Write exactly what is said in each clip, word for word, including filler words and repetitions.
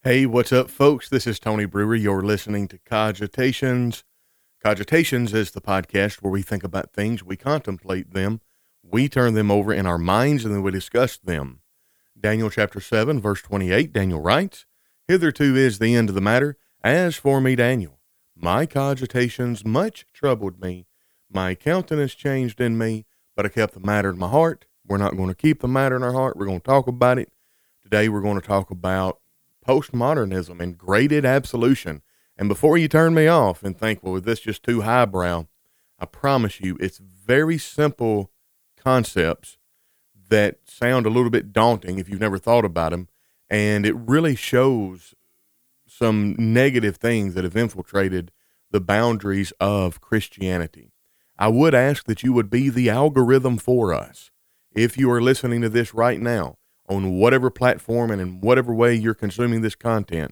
Hey, what's up, folks? This is Tony Brewer. You're listening to Cogitations. Cogitations is the podcast where we think about things, we contemplate them, we turn them over in our minds, and then we discuss them. Daniel chapter seven, verse twenty-eight, Daniel writes, "Hitherto is the end of the matter. As for me, Daniel, my cogitations much troubled me. My countenance changed in me, but I kept the matter in my heart." We're not going to keep the matter in our heart. We're going to talk about it. Today, we're going to talk about postmodernism and graded absolution. And before you turn me off and think, well, this just too highbrow, I promise you it's very simple concepts that sound a little bit daunting if you've never thought about them. And it really shows some negative things that have infiltrated the boundaries of Christianity. I would ask that you would be the algorithm for us. If you are listening to this right now, on whatever platform and in whatever way you're consuming this content,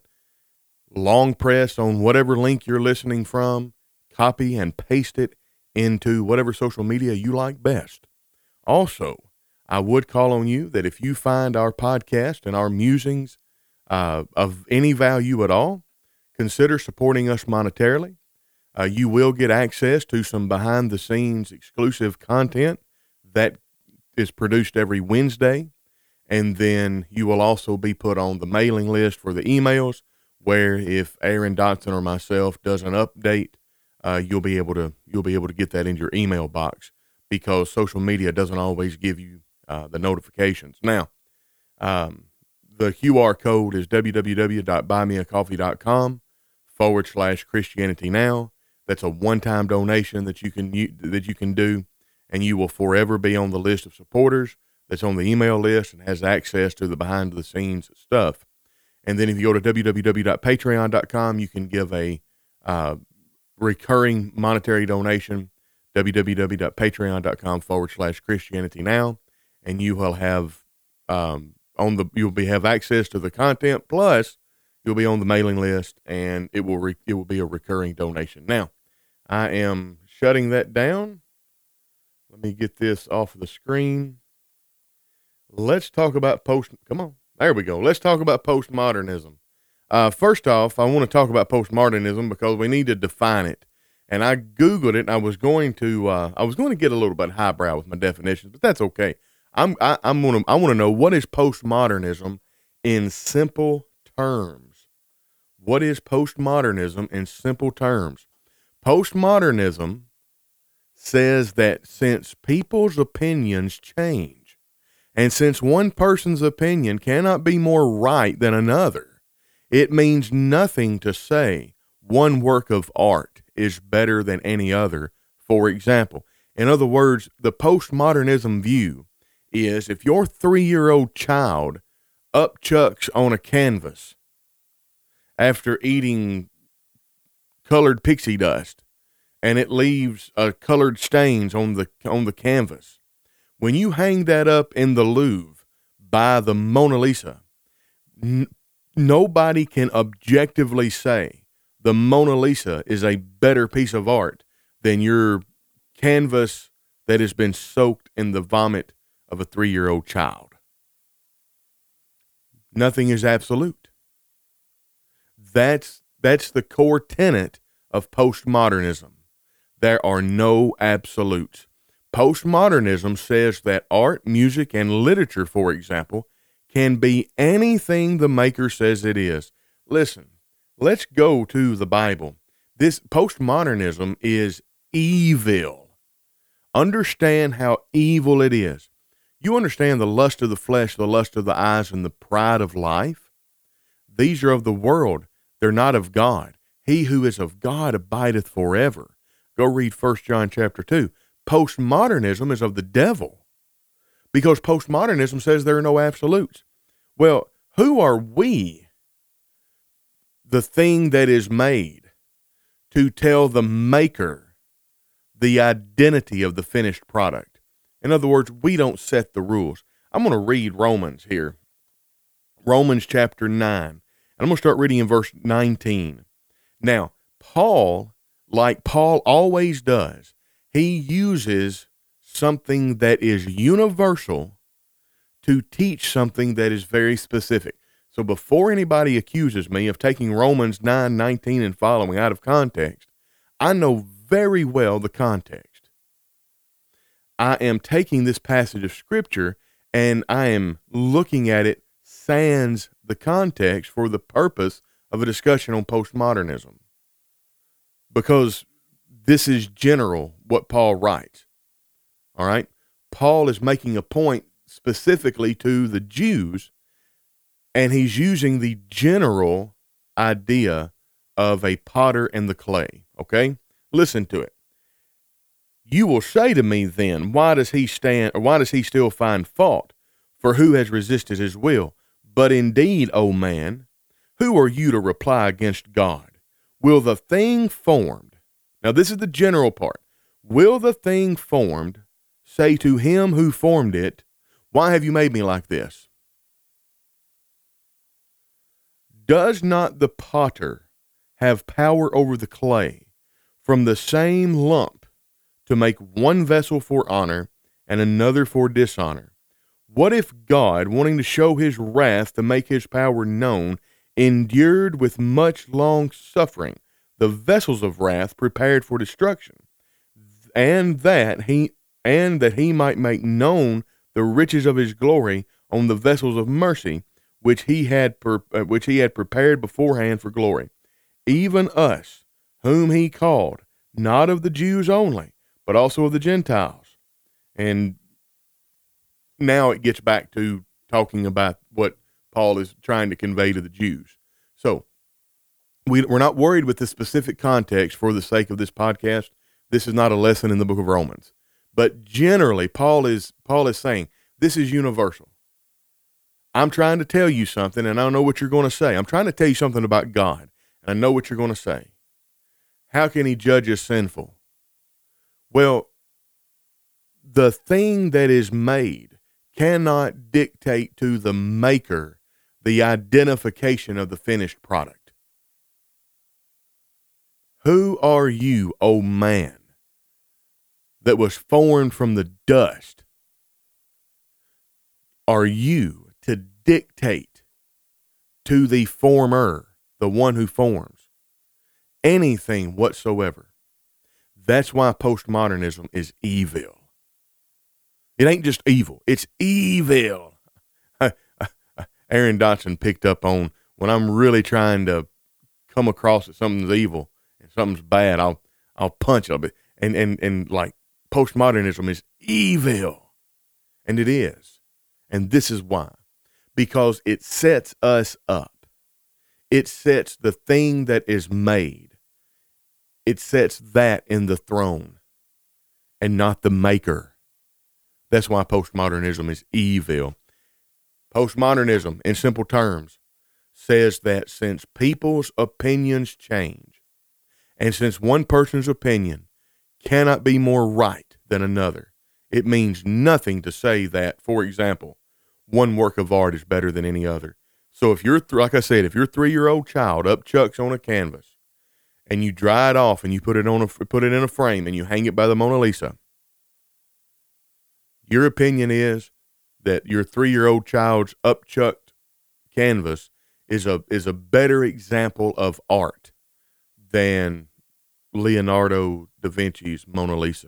long press on whatever link you're listening from, copy and paste it into whatever social media you like best. Also, I would call on you that if you find our podcast and our musings uh, of any value at all, consider supporting us monetarily. Uh, you will get access to some behind-the-scenes exclusive content that is produced every Wednesday. And then you will also be put on the mailing list for the emails, where if Aaron Dotson or myself does an update, uh, you'll be able to you'll be able to get that in your email box, because social media doesn't always give you uh, the notifications. Now, um, the Q R code is www.buymeacoffee.com forward slash Christianity Now. That's a one-time donation that you can that you can do, and you will forever be on the list of supporters that's on the email list and has access to the behind the scenes stuff. And then if you go to w w w dot patreon dot com, you can give a uh, recurring monetary donation, w w w dot patreon dot com forward slash Christianity Now, and you will have um, on the you'll be have access to the content, plus you'll be on the mailing list, and it will re, it will be a recurring donation. Now, I am shutting that down. Let me get this off of the screen. Let's talk about post. Come on. There we go. Let's talk about postmodernism. Uh, first off, I want to talk about postmodernism because we need to define it. And I Googled it, and I was going to, uh, I was going to get a little bit highbrow with my definitions, but that's okay. I'm, I, I'm going to, I want to know, what is postmodernism in simple terms? What is postmodernism in simple terms? Postmodernism says that since people's opinions change, and since one person's opinion cannot be more right than another, it means nothing to say one work of art is better than any other, for example. In other words, the postmodernism view is if your three-year-old child upchucks on a canvas after eating colored pixie dust, and it leaves uh, colored stains on the on the canvas, when you hang that up in the Louvre by the Mona Lisa, n- nobody can objectively say the Mona Lisa is a better piece of art than your canvas that has been soaked in the vomit of a three-year-old child. Nothing is absolute. That's, that's the core tenet of postmodernism. There are no absolutes. Postmodernism says that art, music, and literature, for example, can be anything the maker says it is. Listen, let's go to the Bible. This postmodernism is evil. Understand how evil it is. You understand the lust of the flesh, the lust of the eyes, and the pride of life? These are of the world. They're not of God. He who is of God abideth forever. Go read First John chapter two. Postmodernism is of the devil, because postmodernism says there are no absolutes. Well, who are we, the thing that is made, to tell the maker the identity of the finished product? In other words, we don't set the rules. I'm going to read Romans here. Romans chapter nine. And I'm going to start reading in verse nineteen. Now, Paul, like Paul always does, he uses something that is universal to teach something that is very specific. So before anybody accuses me of taking Romans nine nineteen and following out of context, I know very well the context. I am taking this passage of Scripture and I am looking at it sans the context for the purpose of a discussion on postmodernism. Because this is general what Paul writes. All right? Paul is making a point specifically to the Jews, and he's using the general idea of a potter and the clay. Okay? Listen to it. You will say to me then, why does he stand, or why does he still find fault? For who has resisted his will? But indeed, O man, who are you to reply against God? Will the thing formed, now this is the general part, will the thing formed say to him who formed it, why have you made me like this? Does not the potter have power over the clay from the same lump to make one vessel for honor and another for dishonor? What if God, wanting to show his wrath to make his power known, endured with much long suffering the vessels of wrath prepared for destruction, and that he and that he might make known the riches of his glory on the vessels of mercy, which he had per, uh, which he had prepared beforehand for glory, even us, whom he called, not of the Jews only, but also of the Gentiles. And now it gets back to talking about what Paul is trying to convey to the Jews. So we, we're not worried with the specific context for the sake of this podcast. This is not a lesson in the book of Romans. But generally, Paul is Paul is saying this is universal. I'm trying to tell you something, and I don't know what you're going to say. I'm trying to tell you something about God, and I know what you're going to say. How can he judge us sinful? Well, the thing that is made cannot dictate to the maker the identification of the finished product. Who are you, O man, that was formed from the dust? Are you to dictate to the former, the one who forms, anything whatsoever? That's why postmodernism is evil. It ain't just evil. It's evil. Aaron Dotson picked up on when I'm really trying to come across that something's evil and something's bad, I'll I'll punch it. And, and, and like postmodernism is evil. And it is. And this is why. Because it sets us up. It sets the thing that is made. It sets that in the throne and not the maker. That's why postmodernism is evil. Postmodernism, in simple terms, says that since people's opinions change, and since one person's opinion cannot be more right than another, it means nothing to say that, for example, one work of art is better than any other. So if you're, th- like I said, if your three-year-old child upchucks on a canvas and you dry it off and you put it on a, put it in a frame and you hang it by the Mona Lisa, your opinion is that your three-year-old child's upchucked canvas is a is a better example of art than Leonardo da Vinci's Mona Lisa.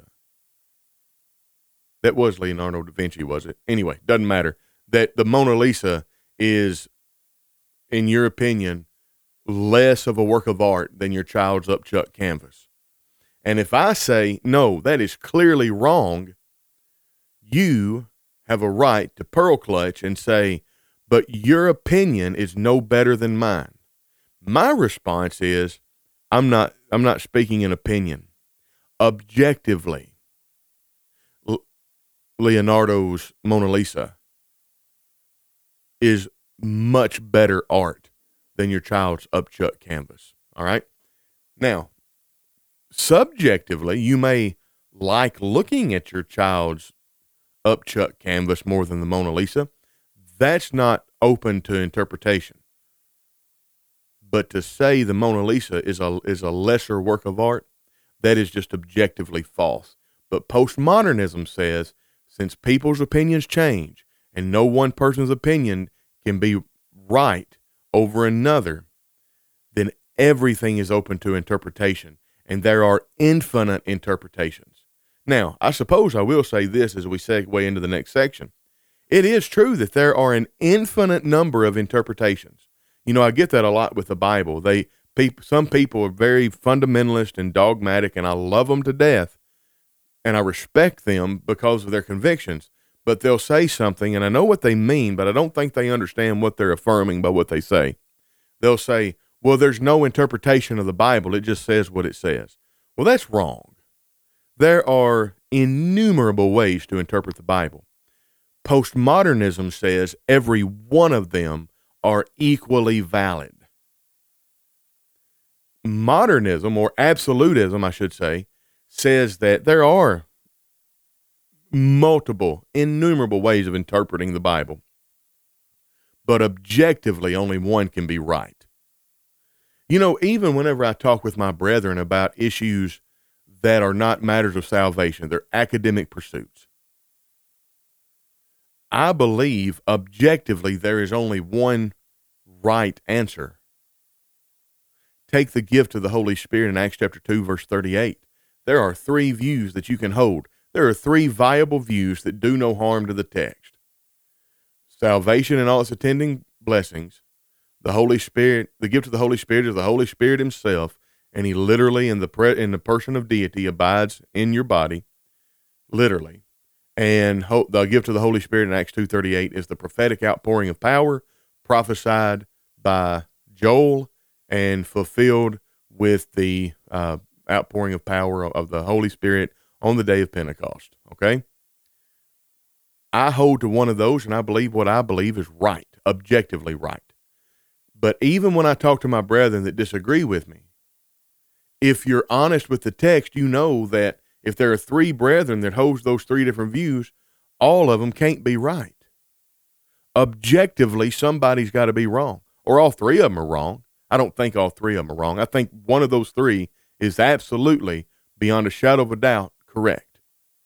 That was Leonardo da Vinci, was it? Anyway, doesn't matter. That the Mona Lisa is, in your opinion, less of a work of art than your child's upchucked canvas. And if I say, no, that is clearly wrong, you have a right to pearl clutch and say, but your opinion is no better than mine. My response is, I'm not, I'm not speaking in opinion. Objectively, L- Leonardo's Mona Lisa is much better art than your child's upchuck canvas. All right. Now, subjectively, you may like looking at your child's upchuck canvas more than the Mona Lisa. That's not open to interpretation. But to say the Mona Lisa is a is a lesser work of art, that is just objectively false. But postmodernism says, since people's opinions change and no one person's opinion can be right, over another, then everything is open to interpretation, and there are infinite interpretations. Now, I suppose I will say this as we segue into the next section. It is true that there are an infinite number of interpretations. You know, I get that a lot with the Bible. They, people, some people are very fundamentalist and dogmatic, and I love them to death, and I respect them because of their convictions. But they'll say something, and I know what they mean, but I don't think they understand what they're affirming by what they say. They'll say, well, there's no interpretation of the Bible. It just says what it says. Well, that's wrong. There are innumerable ways to interpret the Bible. Postmodernism says every one of them are equally valid. Modernism, or absolutism, I should say, says that there are multiple, innumerable ways of interpreting the Bible, but objectively only one can be right. You know, even whenever I talk with my brethren about issues that are not matters of salvation, they're academic pursuits, I believe objectively there is only one right answer. Take the gift of the Holy Spirit in Acts chapter two, verse thirty-eight. There are three views that you can hold. There are three viable views that do no harm to the text. Salvation and all its attending blessings, the Holy Spirit, the gift of the Holy Spirit is the Holy Spirit himself, and he literally in the pre- in the person of deity abides in your body, literally. And ho- the gift of the Holy Spirit in Acts two thirty-eight is the prophetic outpouring of power prophesied by Joel and fulfilled with the uh, outpouring of power of the Holy Spirit on the day of Pentecost. Okay? I hold to one of those, and I believe what I believe is right, objectively right. But even when I talk to my brethren that disagree with me, if you're honest with the text, you know that if there are three brethren that holds those three different views, all of them can't be right. Objectively, somebody's got to be wrong, or all three of them are wrong. I don't think all three of them are wrong. I think one of those three is absolutely, beyond a shadow of a doubt, correct.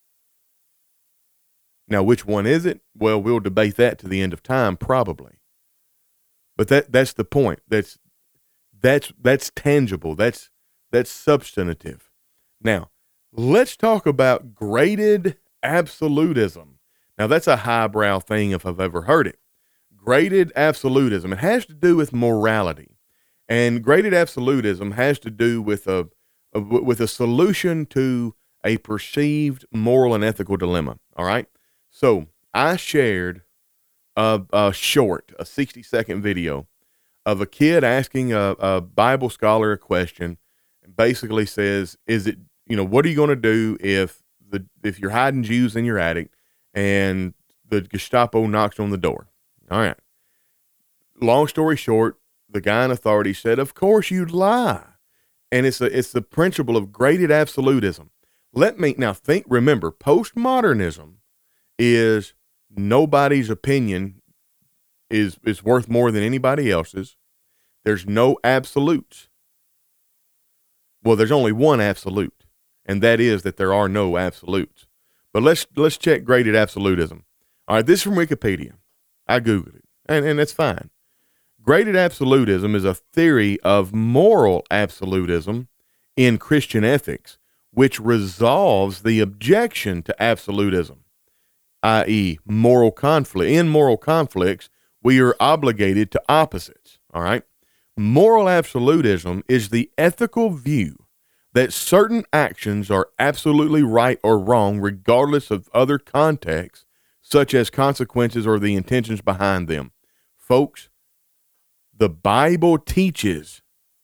Now, which one is it? Well, we'll debate that to the end of time, probably. But that that's the point. That's that's that's tangible. That's that's substantive. Now, let's talk about graded absolutism. Now, that's a highbrow thing if I've ever heard it. Graded absolutism. It has to do with morality. And graded absolutism has to do with a, a with a solution to a perceived moral and ethical dilemma. All right. So I shared a, a short, a sixty second video of a kid asking a, a Bible scholar a question, and basically says, "Is it, you know, what are you going to do if the if you're hiding Jews in your attic and the Gestapo knocks on the door?" All right. Long story short, the guy in authority said, "Of course you'd lie." And it's a, it's the principle of graded absolutism. Let me now think, remember, postmodernism is nobody's opinion is, is worth more than anybody else's. There's no absolutes. Well, there's only one absolute, and that is that there are no absolutes. But let's, let's check graded absolutism. All right. This is from Wikipedia. I Googled it, and, and that's fine. Graded absolutism is a theory of moral absolutism in Christian ethics, which resolves the objection to absolutism, that is moral conflict. In moral conflicts, we are obligated to opposites, all right? Moral absolutism is the ethical view that certain actions are absolutely right or wrong regardless of other contexts, such as consequences or the intentions behind them. Folks, the Bible teaches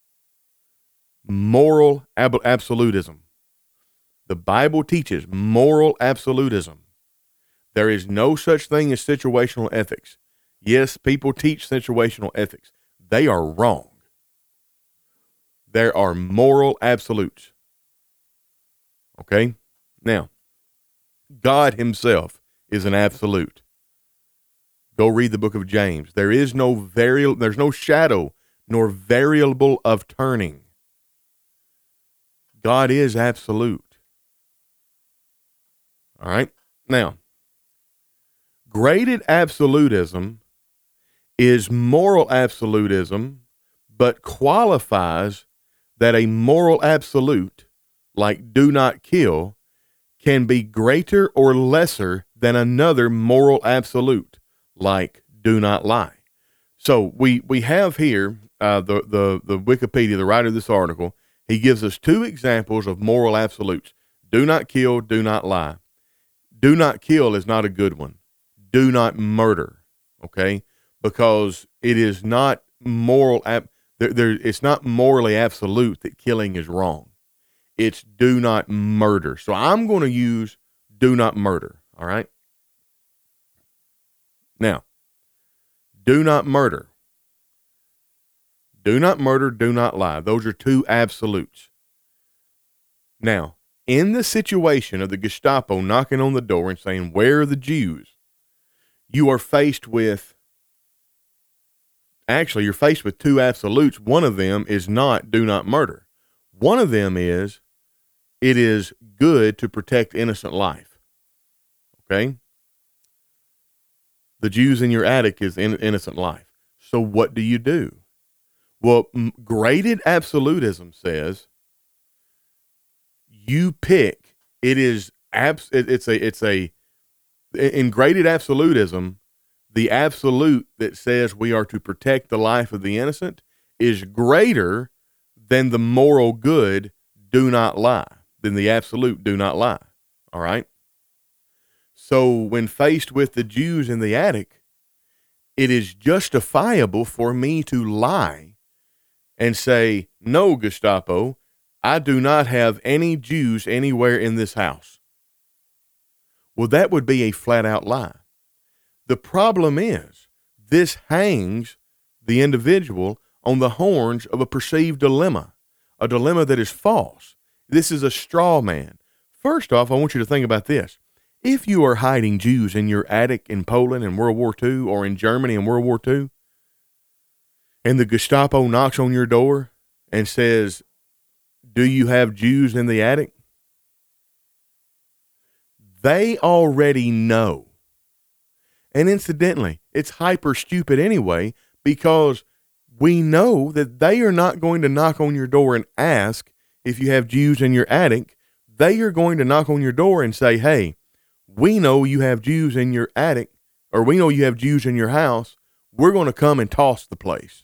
moral ab- absolutism. The Bible teaches moral absolutism. There is no such thing as situational ethics. Yes, people teach situational ethics. They are wrong. There are moral absolutes. Okay? Now, God himself is an absolute. Go read the book of James. There is no vari- there's no shadow nor variable of turning. God is absolute. All right? Now, graded absolutism is moral absolutism, but qualifies that a moral absolute, like do not kill, can be greater or lesser than another moral absolute, like do not lie. So we, we have here uh, the, the, the Wikipedia, the writer of this article, he gives us two examples of moral absolutes. Do not kill, do not lie. Do not kill is not a good one. Do not murder, okay? Because it is not moral, ab- there, there, it's not morally absolute that killing is wrong. It's do not murder. So I'm going to use do not murder, all right? Now, do not murder. Do not murder, do not lie. Those are two absolutes. Now, in the situation of the Gestapo knocking on the door and saying, "Where are the Jews?" you are faced with, actually, you're faced with two absolutes. One of them is not do not murder. One of them is it is good to protect innocent life. Okay? The Jews in your attic is in, innocent life. So what do you do? Well, m- graded absolutism says you pick. It is abs. It, it's a. It's a. In graded absolutism, the absolute that says we are to protect the life of the innocent is greater than the moral good. Do not lie. Than the absolute. Do not lie. All right. So when faced with the Jews in the attic, it is justifiable for me to lie and say, "No, Gestapo, I do not have any Jews anywhere in this house." Well, that would be a flat out lie. The problem is this hangs the individual on the horns of a perceived dilemma, a dilemma that is false. This is a straw man. First off, I want you to think about this. If you are hiding Jews in your attic in Poland in World War Two or in Germany in World War Two, and the Gestapo knocks on your door and says, "Do you have Jews in the attic?" They already know. And incidentally, it's hyper stupid anyway, because we know that they are not going to knock on your door and ask if you have Jews in your attic. They are going to knock on your door and say, "Hey, we know you have Jews in your attic, or we know you have Jews in your house. We're going to come and toss the place."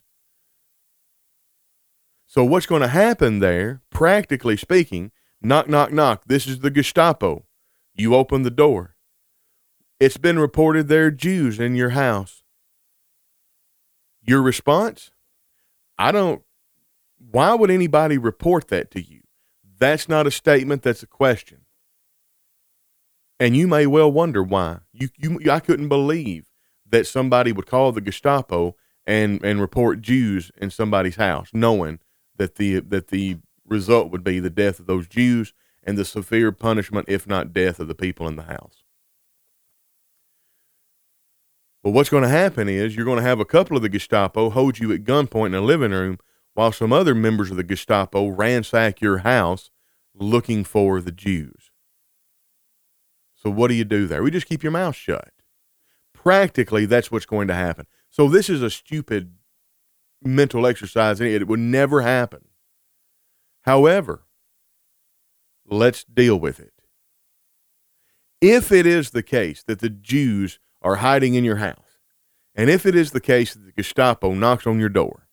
So what's going to happen there, practically speaking, knock, knock, knock. This is the Gestapo. You open the door. It's been reported there are Jews in your house. Your response? I don't, why would anybody report that to you? That's not a statement, that's a question. And you may well wonder why. You, you, I couldn't believe that somebody would call the Gestapo and, and report Jews in somebody's house, knowing that the, that the result would be the death of those Jews and the severe punishment, if not death, of the people in the house. Well, what's going to happen is you're going to have a couple of the Gestapo hold you at gunpoint in a living room while some other members of the Gestapo ransack your house looking for the Jews. So what do you do there? We just keep your mouth shut. Practically, that's what's going to happen. So this is a stupid mental exercise. It would never happen. However, let's deal with it. If it is the case that the Jews are hiding in your house, and if it is the case that the Gestapo knocks on your door,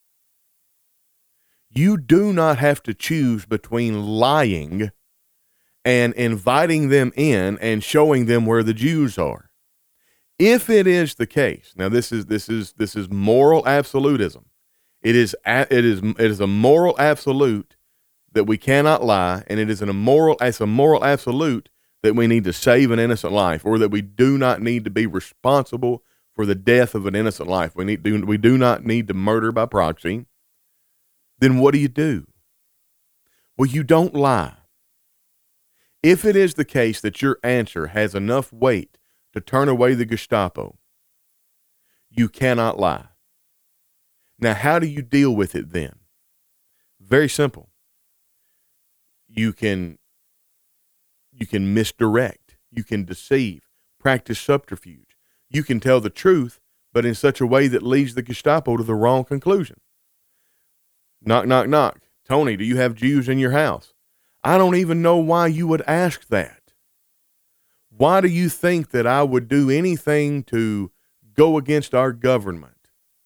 you do not have to choose between lying and inviting them in and showing them where the Jews are. If it is the case, now this is this is this is moral absolutism. It is it is it is a moral absolute that we cannot lie, and it is an immoral it's a moral absolute that we need to save an innocent life, or that we do not need to be responsible for the death of an innocent life. We need do we do not need to murder by proxy. Then what do you do? Well, you don't lie. If it is the case that your answer has enough weight to turn away the Gestapo, you cannot lie. Now, how do you deal with it then? Very simple. You can you can misdirect, you can deceive, practice subterfuge. You can tell the truth, but in such a way that leads the Gestapo to the wrong conclusion. Knock, knock, knock. Tony, do you have Jews in your house? I don't even know why you would ask that. Why do you think that I would do anything to go against our government?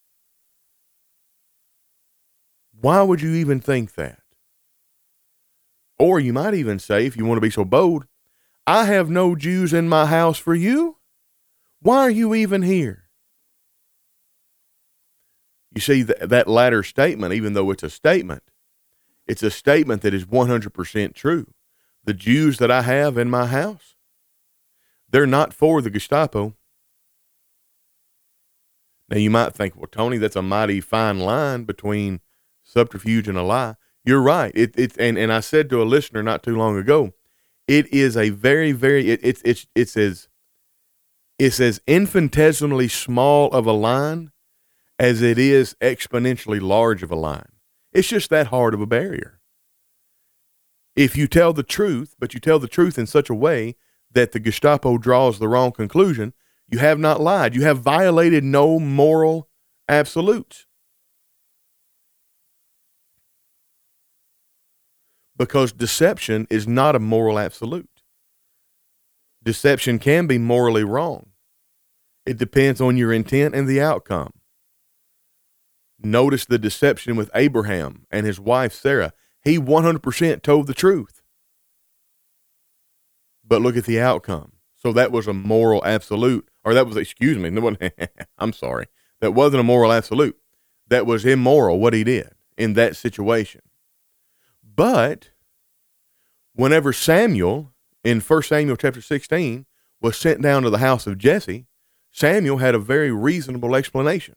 Why would you even think that? Or you might even say, if you want to be so bold, I have no Jews in my house for you. Why are you even here? You see, th- that latter statement, even though it's a statement, it's a statement that is one hundred percent true. The Jews that I have in my house, they're not for the Gestapo. Now, you might think, well, Tony, that's a mighty fine line between subterfuge and a lie. You're right. It, it, and, and I said to a listener not too long ago, it is a very, very, it, it's, it's, it's as, it's as infinitesimally small of a line as it is exponentially large of a line. It's just that hard of a barrier. If you tell the truth, but you tell the truth in such a way that the Gestapo draws the wrong conclusion, you have not lied. You have violated no moral absolutes. Because deception is not a moral absolute. Deception can be morally wrong. It depends on your intent and the outcome. Notice the deception with Abraham and his wife Sarah. He one hundred percent told the truth. But look at the outcome. So that was a moral absolute, or that was, excuse me, no one, I'm sorry. That wasn't a moral absolute. That was immoral what he did in that situation. But whenever Samuel, in First Samuel chapter sixteen, was sent down to the house of Jesse, Samuel had a very reasonable explanation.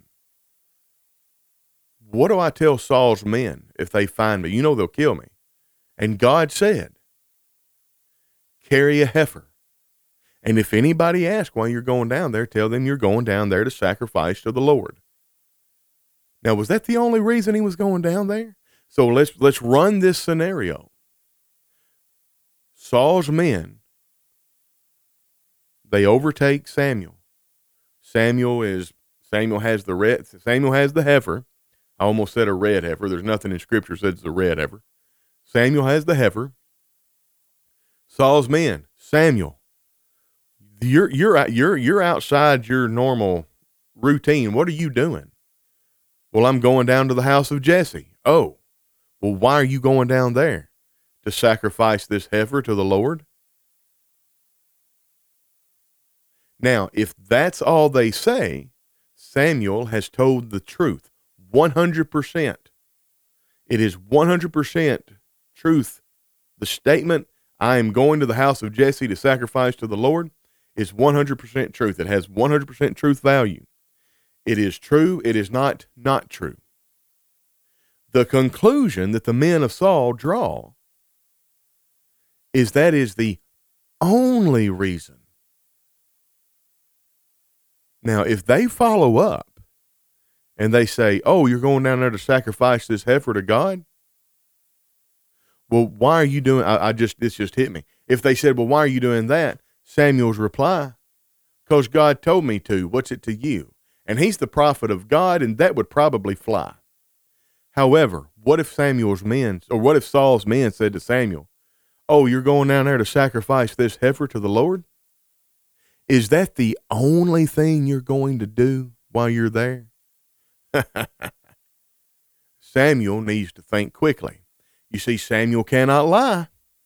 What do I tell Saul's men if they find me? You know they'll kill me. And God said, carry a heifer. And if anybody asks why you're going down there, tell them you're going down there to sacrifice to the Lord. Now, was that the only reason he was going down there? So let's let's run this scenario. Saul's men, they overtake Samuel. Samuel is Samuel has the red Samuel has the heifer. I almost said a red heifer. There's nothing in Scripture that says it's a red heifer. Samuel has the heifer. Saul's men, Samuel, you're you're you're you're outside your normal routine. What are you doing? Well, I'm going down to the house of Jesse. Oh, well, why are you going down there? To sacrifice this heifer to the Lord? Now, if that's all they say, Samuel has told the truth. one hundred percent. It is one hundred percent truth. The statement, I am going to the house of Jesse to sacrifice to the Lord, is one hundred percent truth. It has one hundred percent truth value. It is true. It is not not true. The conclusion that the men of Saul draw is that is the only reason. Now, if they follow up, and they say, oh, you're going down there to sacrifice this heifer to God? Well, why are you doing, I, I just, this just hit me. If they said, well, why are you doing that? Samuel's reply, because God told me to. What's it to you? And he's the prophet of God, and that would probably fly. However, what if Samuel's men, or what if Saul's men said to Samuel, oh, you're going down there to sacrifice this heifer to the Lord? Is that the only thing you're going to do while you're there? Samuel needs to think quickly. You see, Samuel cannot lie.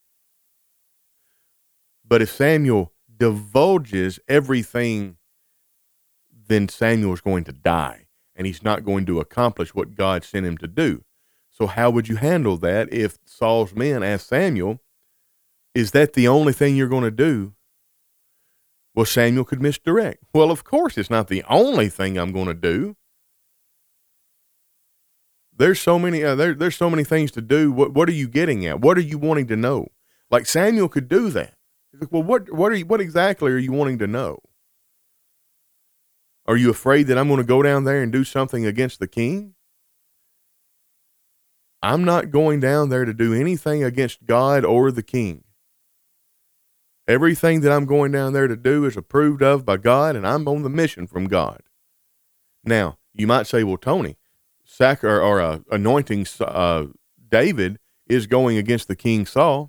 But if Samuel divulges everything, then Samuel's going to die, and he's not going to accomplish what God sent him to do. So how would you handle that if Saul's men asked Samuel, is that the only thing you're going to do? Well, Samuel could misdirect. Well, of course it's not the only thing I'm going to do. There's so many, uh, there, there's so many things to do. What, what are you getting at? What are you wanting to know? Like Samuel could do that. He's like, well, what, what are you, what exactly are you wanting to know? Are you afraid that I'm going to go down there and do something against the king? I'm not going down there to do anything against God or the king. Everything that I'm going down there to do is approved of by God, and I'm on the mission from God. Now, you might say, well, Tony, sac or, or uh, anointing uh, David is going against the King Saul.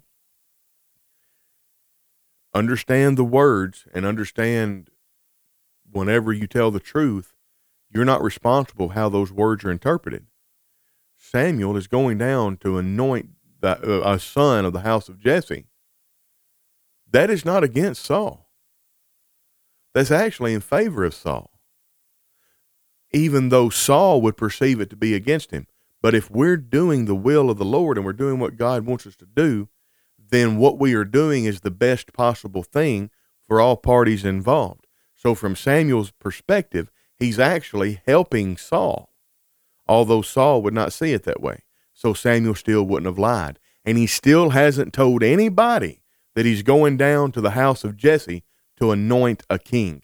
Understand the words and understand whenever you tell the truth, you're not responsible how those words are interpreted. Samuel is going down to anoint the, uh, a son of the house of Jesse. That is not against Saul. That's actually in favor of Saul, even though Saul would perceive it to be against him. But if we're doing the will of the Lord and we're doing what God wants us to do, then what we are doing is the best possible thing for all parties involved. So from Samuel's perspective, he's actually helping Saul, although Saul would not see it that way. So Samuel still wouldn't have lied. And he still hasn't told anybody that he's going down to the house of Jesse to anoint a king.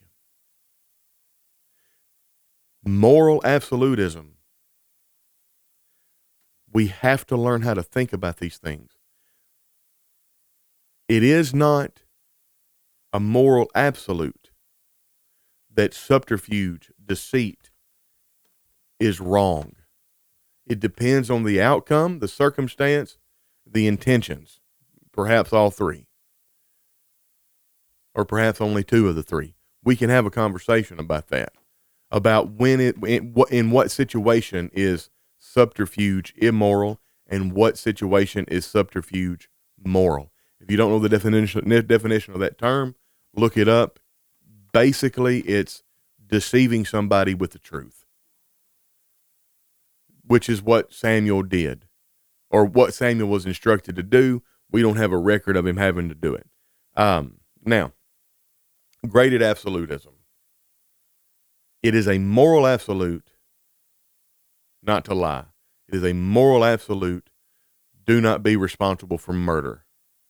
Moral absolutism. We have to learn how to think about these things. It is not a moral absolute that subterfuge, deceit is wrong. It depends on the outcome, the circumstance, the intentions, perhaps all three, or perhaps only two of the three. We can have a conversation about that, about when it, in what, in what situation is subterfuge immoral and what situation is subterfuge moral. If you don't know the definition, definition of that term, look it up. Basically, it's deceiving somebody with the truth, which is what Samuel did, or what Samuel was instructed to do. We don't have a record of him having to do it. Um, now, graded absolutism. It is a moral absolute not to lie. It is a moral absolute. Do not be responsible for murder.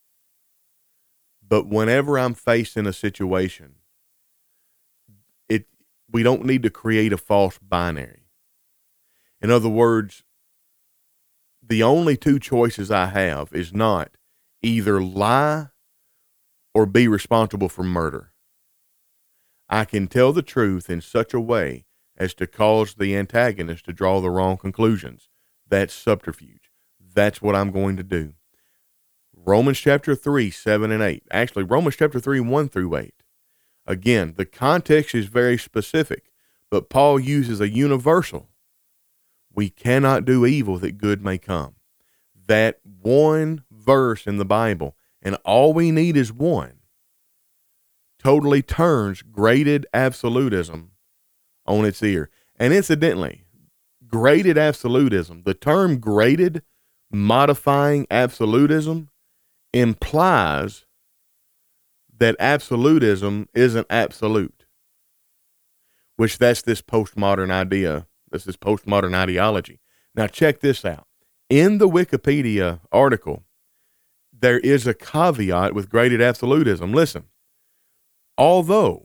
But whenever I'm faced in a situation, it we don't need to create a false binary. In other words, the only two choices I have is not either lie or be responsible for murder. I can tell the truth in such a way as to cause the antagonist to draw the wrong conclusions. That's subterfuge. That's what I'm going to do. Romans chapter three, seven and eight. Actually, Romans chapter three, one through eight. Again, the context is very specific, but Paul uses a universal. We cannot do evil that good may come. That one verse in the Bible, and all we need is one, totally turns graded absolutism on its ear. And incidentally, graded absolutism, the term graded, modifying absolutism, implies that absolutism isn't absolute, which that's this postmodern idea. This is postmodern ideology. Now check this out. In the Wikipedia article, there is a caveat with graded absolutism. Listen, although,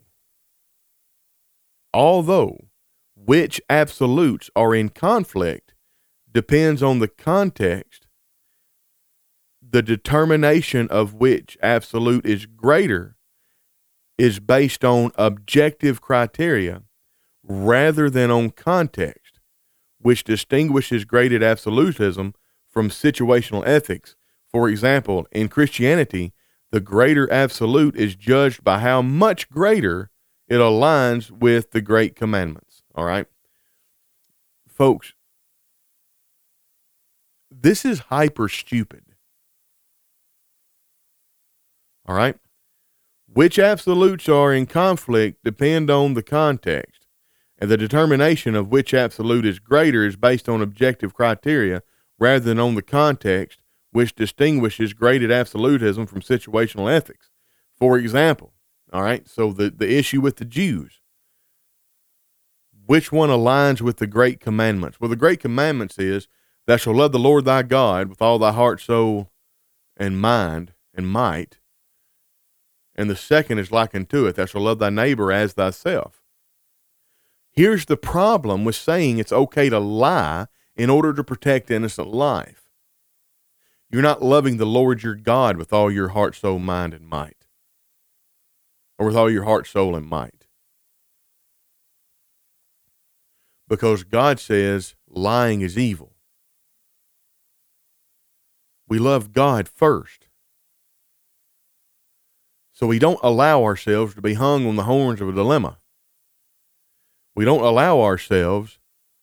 although which absolutes are in conflict depends on the context, the determination of which absolute is greater is based on objective criteria rather than on context, which distinguishes graded absolutism from situational ethics. For example, in Christianity, the greater absolute is judged by how much greater it aligns with the great commandments. All right, folks, this is hyper stupid. All right. Which absolutes are in conflict depend on the context, and the determination of which absolute is greater is based on objective criteria rather than on the context, which distinguishes graded absolutism from situational ethics. For example, all right, so the, the issue with the Jews, which one aligns with the great commandments? Well, the great commandments is, thou shalt love the Lord thy God with all thy heart, soul, and mind, and might. And the second is like unto it, thou shalt love thy neighbor as thyself. Here's the problem with saying it's okay to lie in order to protect innocent life. You're not loving the Lord your God with all your heart, soul, mind, and might. Or with all your heart, soul, and might. because God says lying is evil. We love God first. So we don't allow ourselves to be hung on the horns of a dilemma. We don't allow ourselves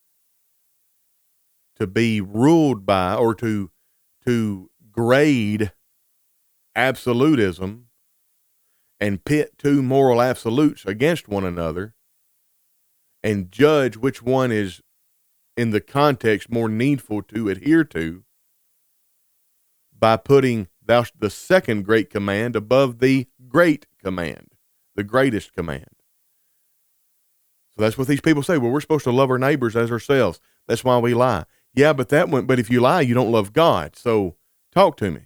to be ruled by or to, to grade absolutism and pit two moral absolutes against one another and judge which one is in the context more needful to adhere to by putting thou, the second great command above the great command, the greatest command. So that's what these people say. Well, we're supposed to love our neighbors as ourselves. That's why we lie. Yeah, but that one, but if you lie, you don't love God. So talk to me.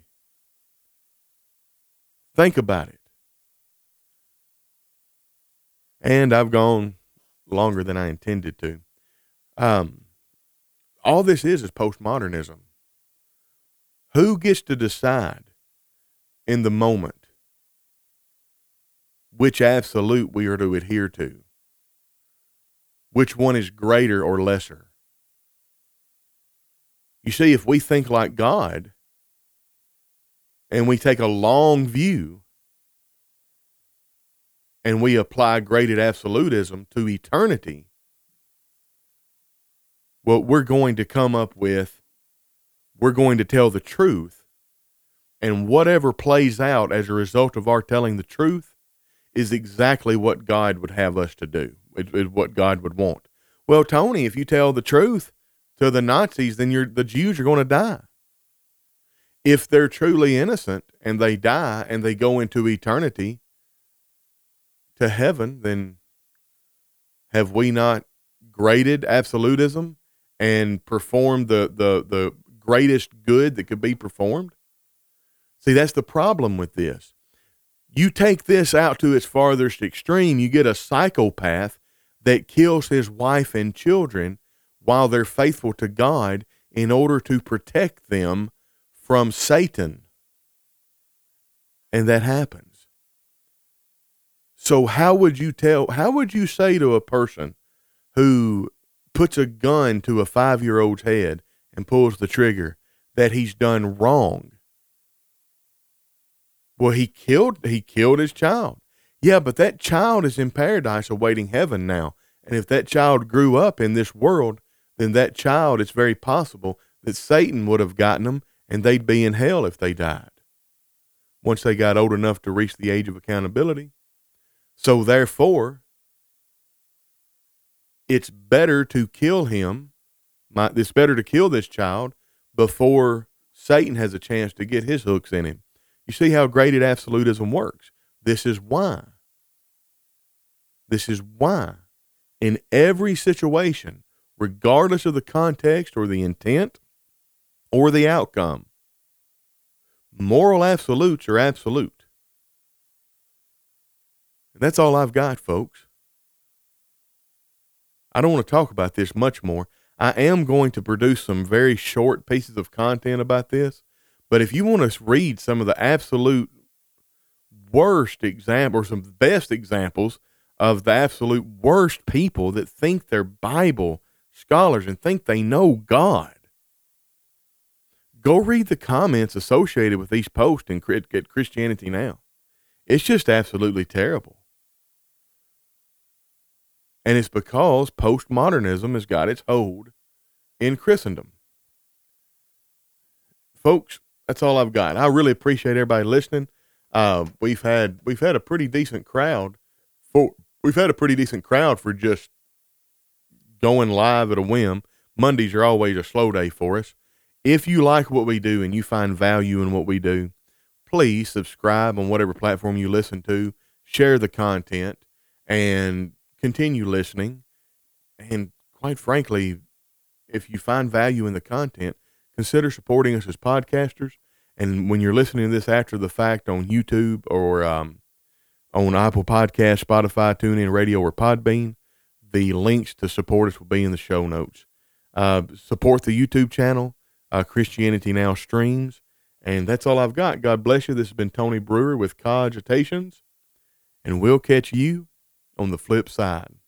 Think about it. And I've gone longer than I intended to. Um, all this is is postmodernism. Who gets to decide in the moment which absolute we are to adhere to? Which one is greater or lesser? You see, if we think like God and we take a long view and we apply graded absolutism to eternity, what we're going to come up with, we're going to tell the truth, and whatever plays out as a result of our telling the truth is exactly what God would have us to do. It is what God would want. Well, Tony, if you tell the truth to the Nazis, then you're, the Jews are going to die. If they're truly innocent and they die and they go into eternity to heaven, then have we not graded absolutism and performed the, the, the greatest good that could be performed? See, that's the problem with this. You take this out to its farthest extreme, you get a psychopath that kills his wife and children while they're faithful to God in order to protect them from Satan. And that happens. So how would you tell, how would you say to a person who puts a gun to a five-year-old's head and pulls the trigger that he's done wrong? Well, he killed, he killed his child. Yeah, but that child is in paradise awaiting heaven now. And if that child grew up in this world, then that child, it's very possible that Satan would have gotten them and they'd be in hell if they died once they got old enough to reach the age of accountability. So therefore, it's better to kill him. My, it's better to kill this child before Satan has a chance to get his hooks in him. You see how graded absolutism works. This is why. This is why in every situation, regardless of the context or the intent or the outcome, moral absolutes are absolute. And that's all I've got, folks. I don't want to talk about this much more. I am going to produce some very short pieces of content about this, but if you want to read some of the absolute worst examples, or some best examples of the absolute worst people that think they're Bible scholars and think they know God, go read the comments associated with these posts and at Christianity Now. It's just absolutely terrible. And it's because postmodernism has got its hold in Christendom. Folks, that's all I've got. I really appreciate everybody listening. Uh, we've had, we've had a pretty decent crowd for, we've had a pretty decent crowd for just going live at a whim. Mondays are always a slow day for us. If you like what we do and you find value in what we do, please subscribe on whatever platform you listen to, share the content, and continue listening. And quite frankly, if you find value in the content, consider supporting us as podcasters. And when you're listening to this after the fact on YouTube or um, on Apple Podcasts, Spotify, TuneIn Radio, or Podbean, the links to support us will be in the show notes. Uh, support the YouTube channel, uh, Christianity Now Streams. And that's all I've got. God bless you. This has been Tony Brewer with Cogitations, and we'll catch you on the flip side.